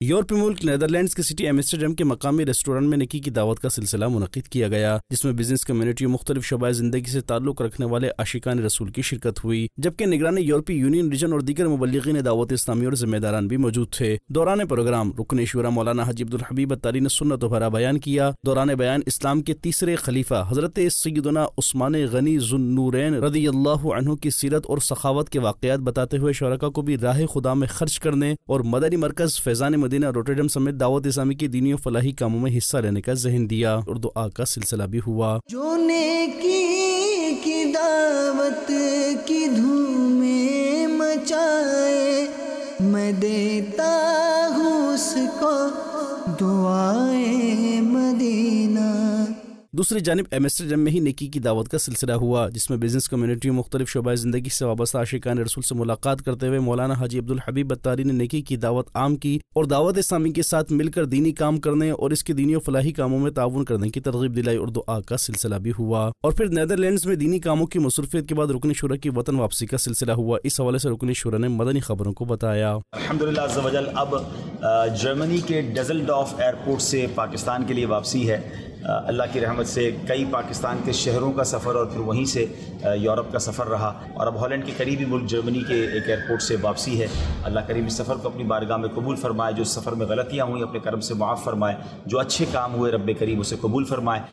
یورپی ملک نیدرلینڈز کی سٹی ایمسٹرڈیم کے مقامی ریسٹورینٹ میں نیکی کی دعوت کا سلسلہ منعقد کیا گیا، جس میں بزنس کمیونٹی اور مختلف شعبۂ زندگی سے تعلق رکھنے والے عاشقان رسول کی شرکت ہوئی، جبکہ نگران یورپی یونین ریجن اور دیگر مبلغین دعوت اسلامی اور ذمہ داران بھی موجود تھے۔ دوران پروگرام رکن شورا مولانا حاجی عبدالحبیب اتاری نے سنت و بھرا بیان کیا۔ دوران بیان اسلام کے تیسرے خلیفہ حضرت سیدنا عثمان غنی ذو النورین رضی اللہ عنہ کی سیرت اور سخاوت کے واقعات بتاتے ہوئے شرکاء کو بھی راہ خدا میں خرچ کرنے اور مدنی مرکز فیضان مدینہ روٹرڈم سمیت دعوت اسلامی کی دینی و فلاحی کاموں میں حصہ لینے کا ذہن دیا اور دعا کا سلسلہ بھی ہوا۔ جو نیکی کی دعوت کی دھومیں مچائے، میں دیتا ہوں اس کو دعائے مدینہ۔ دوسری جانب ایمسٹرڈیم میں ہی نیکی کی دعوت کا سلسلہ ہوا، جس میں بزنس کمیونٹی و مختلف شعبۂ زندگی سے وابستہ عاشقان رسول سے ملاقات کرتے ہوئے مولانا حاجی عبدالحبیب اتاری نے نیکی کی دعوت عام کی اور دعوت اسلامی کے ساتھ مل کر دینی کام کرنے اور اس کے دینی و فلاحی کاموں میں تعاون کرنے کی ترغیب دلائی اور دعا کا سلسلہ بھی ہوا۔ اور پھر نیدرلینڈز میں دینی کاموں کی مصروفیت کے بعد رکن شورا کی وطن واپسی کا سلسلہ ہوا۔ اس حوالے سے رکن شورا نے مدنی خبروں کو بتایا۔ الحمدللہ عز و جل اب جرمنی کے ڈزلڈورف ایئرپورٹ سے پاکستان کے لیے واپسی ہے۔ اللہ کی رحمت سے کئی پاکستان کے شہروں کا سفر اور پھر وہیں سے یورپ کا سفر رہا، اور اب ہالینڈ کے قریبی ملک جرمنی کے ایک ایئرپورٹ سے واپسی ہے۔ اللہ کریم اس سفر کو اپنی بارگاہ میں قبول فرمائے، جو اس سفر میں غلطیاں ہوئیں اپنے کرم سے معاف فرمائے، جو اچھے کام ہوئے رب کریم اسے قبول فرمائے۔